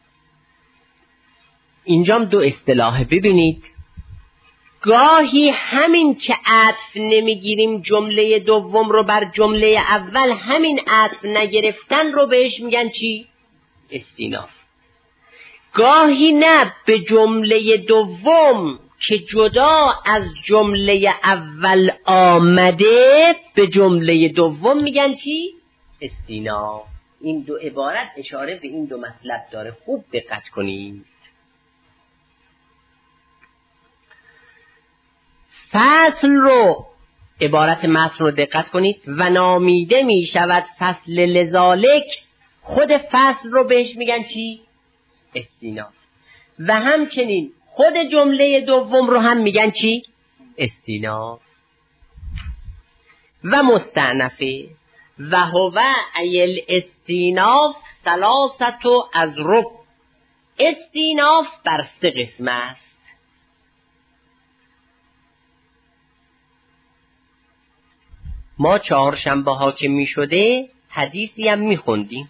اینجام دو اصطلاح ببینید. گاهی همین که عطف نمیگیریم جمله دوم رو بر جمله اول، همین عطف نگرفتن رو بهش میگن چی؟ استیناف. گاهی نه، به جمله دوم که جدا از جمله اول آمده به جمله دوم میگن چی؟ استیناف. این دو عبارت اشاره به این دو مطلب داره، خوب دقت کنید. فصل رو، عبارت متن رو دقت کنید. و نامیده می شود فصل لذالک، خود فصل رو بهش میگن چی؟ استیناف. و همچنین خود جمله دوم رو هم میگن چی؟ استیناف. و مستأنفه و هو ایل استیناف ثلاثت و اضرب. استیناف بر سه قسم است. ما چهارشنبه ها که می شده حدیثی هم می خوندیم،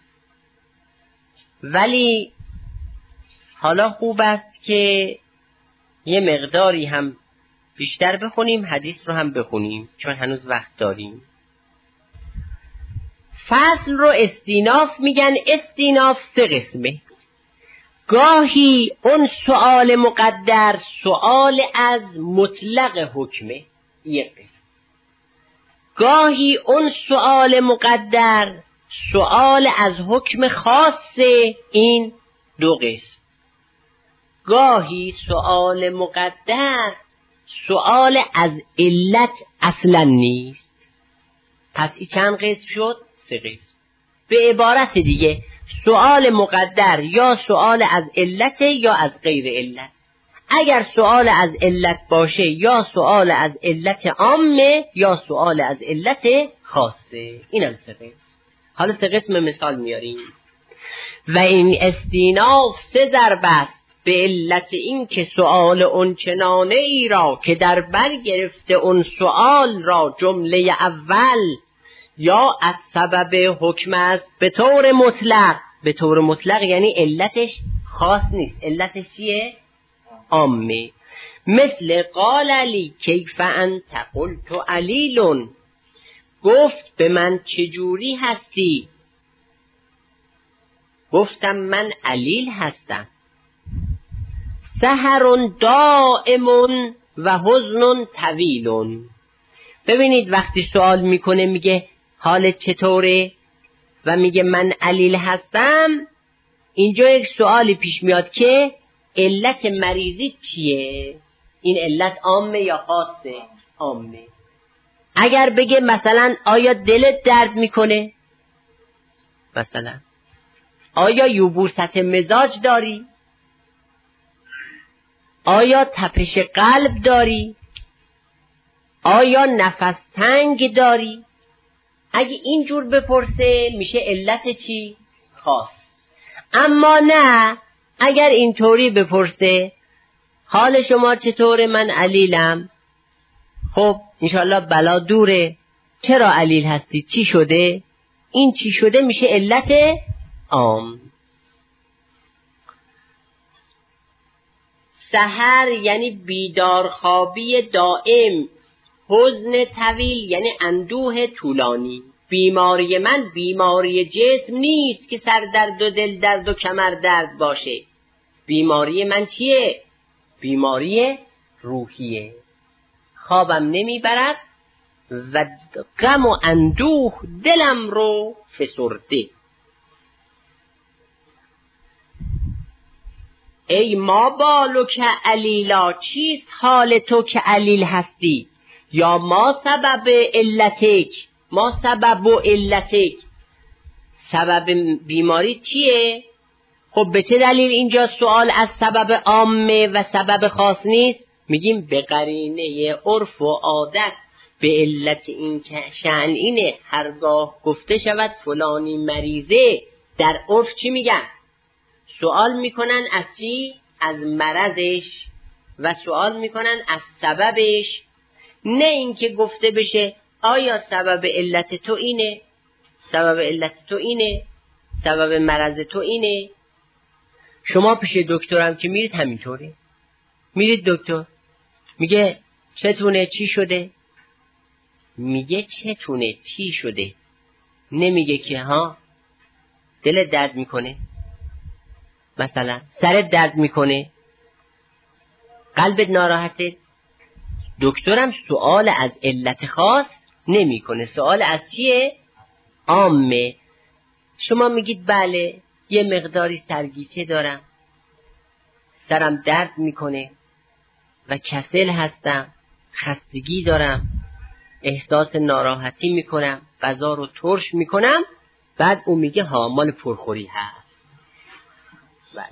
ولی حالا خوب است که یه مقداری هم بیشتر بخونیم، حدیث رو هم بخونیم چون هنوز وقت داریم. فصل رو استیناف میگن. استیناف سه قسمه. گاهی اون سؤال مقدر سؤال از مطلق حکمه، یک قسم. گاهی اون سؤال مقدر سؤال از حکم خاصه، این دو قسم. گاهی سؤال مقدر سؤال از علت اصلا نیست. پس این چند قسم شد؟ سه قسم. به عبارت دیگه سؤال مقدر یا سؤال از علت یا از غیر علت. اگر سؤال از علت باشه یا سؤال از علت عامه یا سؤال از علت خاصه. اینم سه قسم. حالا سه قسم مثال میاریم. و این استیناف سه ضرب است به علت این که سؤال اون چنانه ای را که در بر گرفته اون سؤال را جمله اول یا از سبب حکم است به طور مطلق. به طور مطلق یعنی علتش خاص نیست، علتش چیه؟ عامه. مثل قال علی کیف انت قلت علیل، گفت به من چجوری هستی؟ گفتم من علیل هستم. سحر دائم و حزن طویل. ببینید وقتی سوال میکنه میگه حالت چطوره و میگه من علیل هستم، اینجا یک سوالی پیش میاد که علت مریضی چیه؟ این علت عامه یا خاصه؟ عامه. اگر بگه مثلا آیا دلت درد میکنه، مثلا آیا یبوست مزاج داری، آیا تپش قلب داری، آیا نفس تنگ داری، اگه اینجور بپرسه میشه علت چی؟ خاص. اما نه، اگر اینطوری بپرسه حال شما چطوره؟ من علیلم. خب انشالله بلا دوره، چرا علیل هستی؟ چی شده؟ این چی شده میشه علت عام. سحر یعنی بیدارخوابی دائم، حزن طویل یعنی اندوه طولانی. بیماری من بیماری جسم نیست که سر درد و دل درد و کمر درد باشه. بیماری من چیه؟ بیماری روحیه. خوابم نمیبرد، و غم و اندوه دلم رو فسرده. ای ما بالو که علیلا، چیست حال تو که علیل هستی؟ یا ما سبب علتک، ما سبب و علتک، سبب بیماری چیه؟ خب به چه دلیل اینجا سوال از سبب عامه و سبب خاص نیست؟ میگیم به قرینه عرف و عادت، به علت این که شأن اینه هرگاه گفته شود فلانی مریضه، در عرف چی میگن؟ سوال میکنن از چی؟ از مرضش، و سوال میکنن از سببش، نه اینکه گفته بشه آیا سبب علت تو اینه، سبب علت تو اینه، سبب مرض تو اینه. شما پیش دکترم که میرید همینطوری، میرید دکتر میگه چتونه چی شده، میگه چتونه چی شده، نمیگه که ها دلت درد میکنه، مثلا سرت درد میکنه، قلبت ناراحته. دکترم سوال از علت خاص نمیکنه، سوال از چیه؟ عامه. شما میگید بله یه مقداری سرگیچه دارم، سرم درد میکنه و کسل هستم، خستگی دارم، احساس ناراحتی میکنم، غذا رو ترش میکنم. بعد اون میگه ها مال پرخوری هست. بله.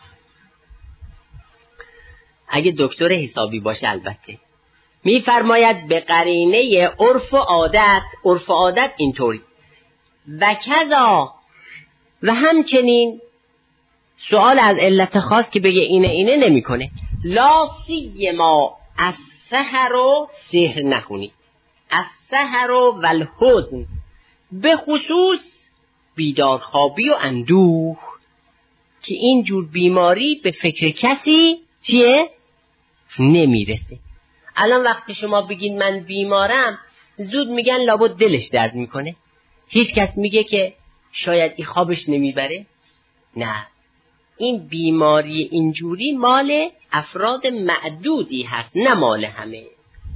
اگه دکتر حسابی باشه البته میفرماید به قرینه عرف و عادت، عرف و عادت اینطوری و کذا، و همچنین سوال از علت خاص که بگه اینه اینه نمیکنه. لا سیما از سحر و سحر نخونی، از سحر و والحزن، به خصوص بیدارخوابی و اندوه، که این جور بیماری به فکر کسی چیه؟ نمیرسه. الان وقتی شما بگین من بیمارم، زود میگن لابد دلش درد میکنه. هیچ کس میگه که شاید این خوابش نمیبره؟ نه، این بیماری اینجوری مال افراد معدودی هست، نه مال همه.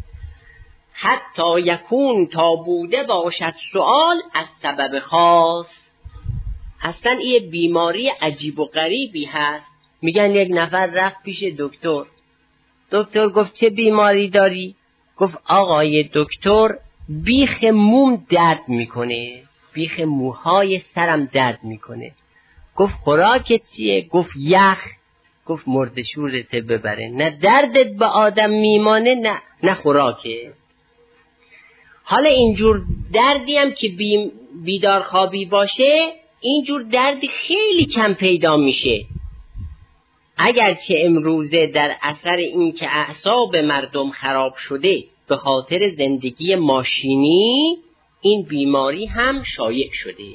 حتی یکون تا بوده باشد سوال از سبب خاص. اصلا این بیماری عجیب و غریبی هست. میگن یک نفر رفت پیش دکتر، دکتر گفت چه بیماری داری؟ گفت آقای دکتر بیخ موم درد میکنه، بیخ موهای سرم درد میکنه. گفت خوراکت چیه؟ گفت یخ. گفت مرد شورت ببره، نه دردت به آدم میمانه نه نه خوراکه. حالا اینجور دردی هم که بی بیدار خوابی باشه، اینجور دردی خیلی کم پیدا میشه. اگرچه امروزه در اثر این که اعصاب مردم خراب شده به خاطر زندگی ماشینی، این بیماری هم شایع شده.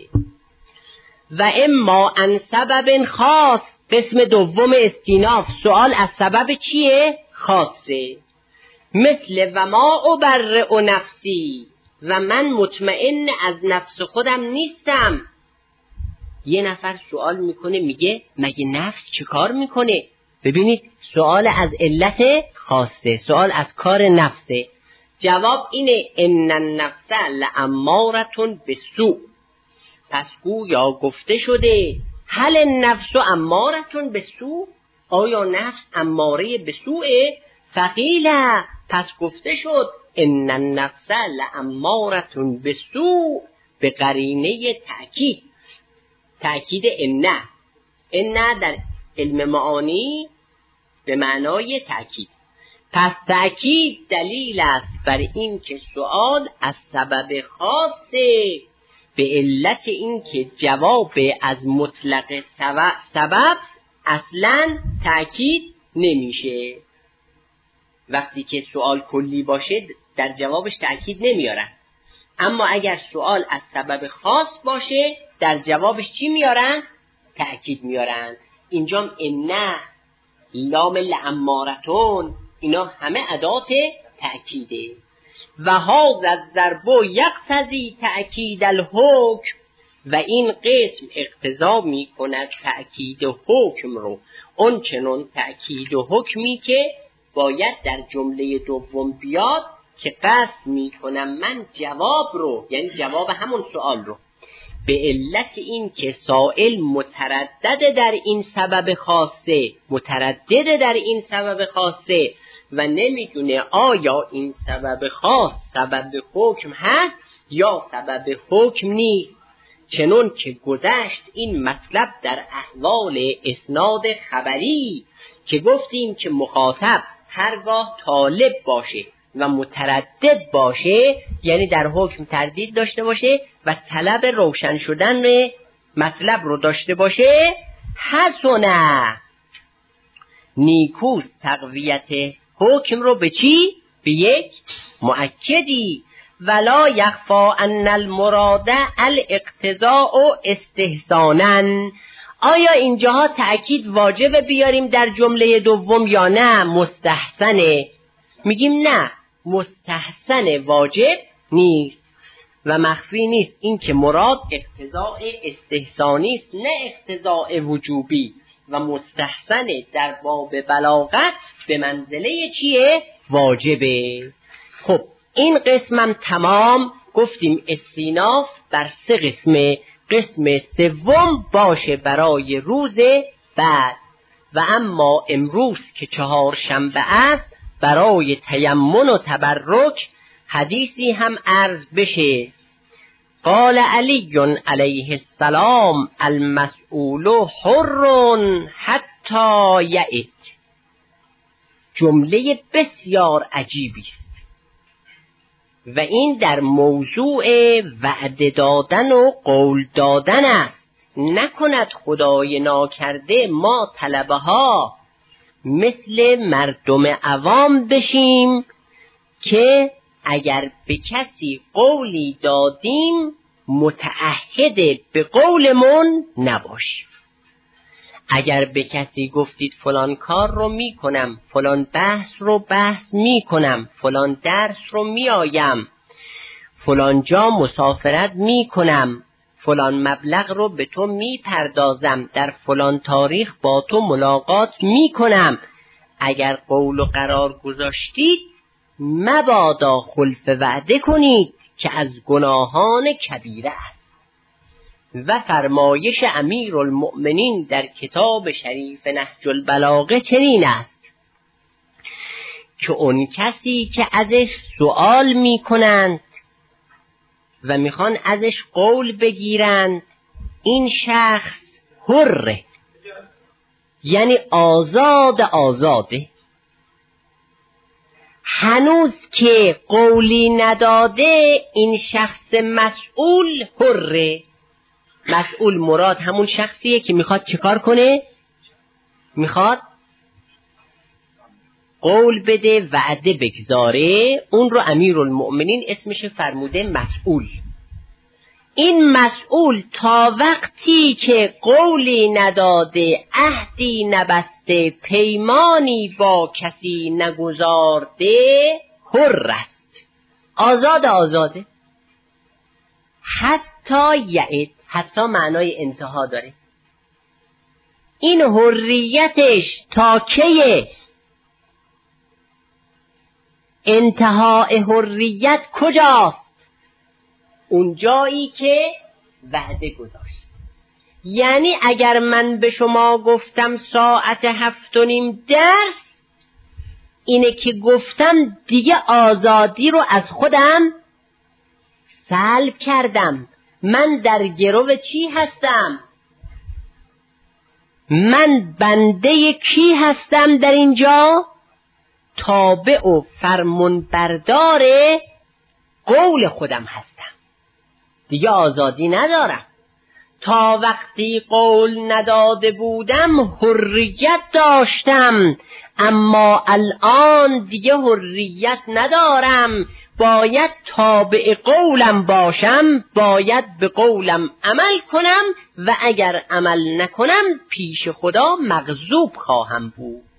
و اما ان سبب خاص، قسم دوم استیناف، سوال از سبب چیه؟ خاصه. مثل و ما ابرئ نفسی، و من مطمئن از نفس خودم نیستم. یه نفر سوال میکنه میگه مگه نفس چه کار میکنه؟ ببینید سوال از علت خاصه، سوال از کار نفسه. جواب اینه ان النفس لامارة بالسوء. پس گویا گفته شده هل النفس امارة بالسوء، آیا نفس اماره به سوء؟ فقیل، پس گفته شد ان النفس لامارة بالسوء، به قرینه تأکید، تأکید ان. ان در علم معانی به معنای تأکید. پس تأکید دلیل است بر این که سؤال از سبب خاصه، به علت این که جواب از مطلق سبب اصلا تأکید نمیشه. وقتی که سؤال کلی باشه در جوابش تأکید نمیارن، اما اگر سؤال از سبب خاص باشه در جوابش چی میارن؟ تأکید میارن. اینجام ان، لام لامارتون، اینا همه ادات تأکیده. و هذا الضرب یقتضی تأکید الحکم، و این قسم اقتضا می کند تأکید حکم رو، اون چنون تأکید حکمی که باید در جمله دوم بیاد که قصد میکنم من جواب رو، یعنی جواب همون سوال رو، به علت این که سائل متردد در این سبب خاصه متردد در این سبب خاصه و نمیدونه آیا این سبب خاص سبب حکم هست یا سبب حکم نیست. چنون که گذشت این مطلب در احوال اسناد خبری که گفتیم که مخاطب هرگاه طالب باشه و متردد باشه، یعنی در حکم تردید داشته باشه و طلب روشن شدن مطلب رو داشته باشه، حسنه نیکوست تقویت حکم رو به چی؟ به یک مؤکدی. ولا یخفا ان المراد الاقتضاء استحسانا. آیا اینجاها تأکید واجب بیاریم در جمله دوم یا نه مستحسنه؟ میگیم نه، مستحسن واجب نیست و مخفی نیست این که مراد اقتضاء استحسانی است نه اقتضاء وجوبی و مستحسن در باب بلاغت به منزله چیه؟ واجبه. خب این قسمم تمام. گفتیم استیناف بر سه قسمه، قسم سوم باشه برای روز بعد و اما امروز که چهار شنبه است برای تیمم و تبرک حدیثی هم عرض بشه. قال علی علیه السلام المسئول حر حتی یعد. جمله بسیار عجیبی است و این در موضوع وعده دادن و قول دادن است. نکند خدای ناکرده ما طلبه ها مثل مردم عوام بشیم که اگر به کسی قولی دادیم متعهد به قولمون نباشیم. اگر به کسی گفتید فلان کار رو میکنم، فلان بحث رو بحث میکنم، فلان درس رو میآیم، فلان جا مسافرت میکنم، فلان مبلغ رو به تو میپردازم، در فلان تاریخ با تو ملاقات میکنم، اگر قول و قرار گذاشتید مبادا خلف وعده کنید که از گناهان کبیره است. و فرمایش امیرالمؤمنین در کتاب شریف نهج البلاغه چنین است که اون کسی که ازش سوال میکنند و میخوان ازش قول بگیرند این شخص حره، یعنی آزاد آزاده، هنوز که قولی نداده این شخص مسئول حره. مسئول مراد همون شخصیه که میخواد چیکار کنه؟ میخواد قول بده، وعده بگذاره، اون رو امیرالمؤمنین اسمش فرموده مسئول. این مسئول تا وقتی که قولی نداده، عهدی نبسته، پیمانی با کسی نگذارده حر است، آزاد آزاده. حتی یعد، حتی معنای انتها داره. این حریتش تا کیه؟ انتهای حریت کجاست؟ اون جایی که وعده گذاشت. یعنی اگر من به شما گفتم ساعت هفت و نیم درس، اینه که گفتم دیگه آزادی رو از خودم سلب کردم. من در گرو چی هستم؟ من بنده کی هستم در اینجا؟ تابع و فرمانبردار قول خودم هستم، دیگه آزادی ندارم. تا وقتی قول نداده بودم حریت داشتم، اما الان دیگه حریت ندارم، باید تابع قولم باشم، باید به قولم عمل کنم و اگر عمل نکنم پیش خدا مغضوب خواهم بود.